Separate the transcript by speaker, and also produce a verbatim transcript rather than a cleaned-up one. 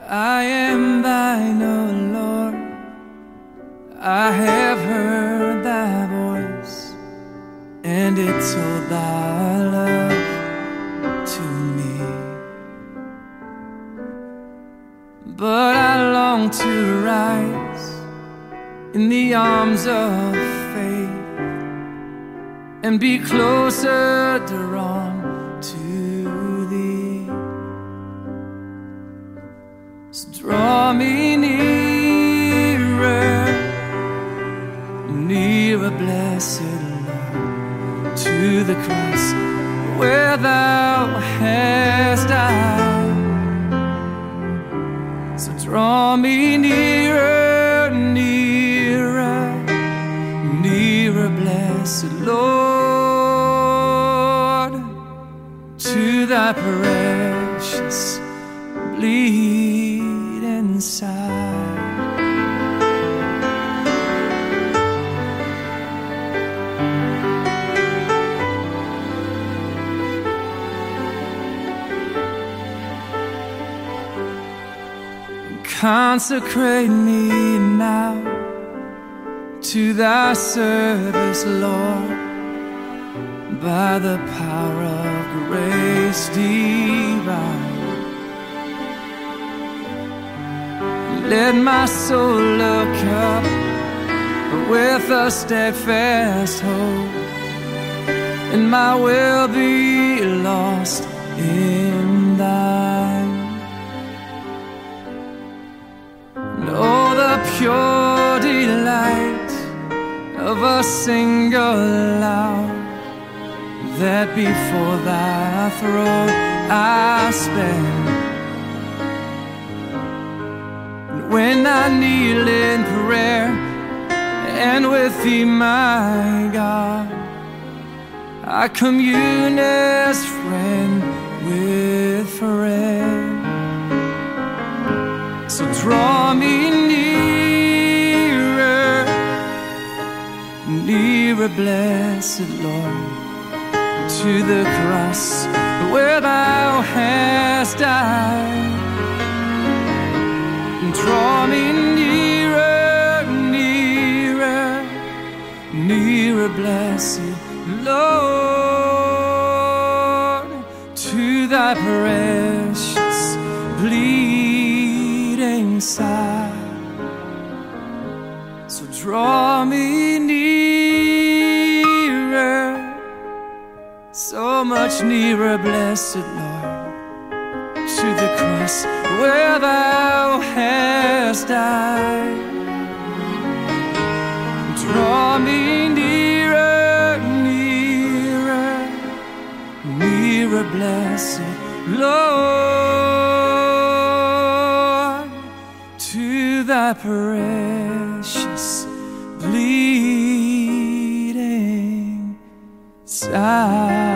Speaker 1: I am thine, O Lord. I have heard thy voice, and it told thy love to me. But I long to rise in the arms of faith and be closer drawn to thee. So draw me nearer, nearer, blessed Lord, to the cross where thou hast died. So draw me nearer, nearer, nearer, blessed Lord, to thy precious bleeding side. Consecrate me now to thy service, Lord, by the power of grace divine. Let my soul look up with a steadfast hope, and my will be lost in thine. Oh, the pure delight of a single hour that before thy throne I spend. And when I kneel in prayer and with thee, my God, I commune as friend with friend. So draw me nearer, nearer, blessed Lord, to the cross where thou hast died. Draw me nearer, nearer, nearer, blessed Lord, to thy precious bleeding side. So draw me nearer, so much nearer, blessed Lord, to the cross where thou hast died. Draw me nearer, nearer, nearer, blessed Lord, to thy precious bleeding side.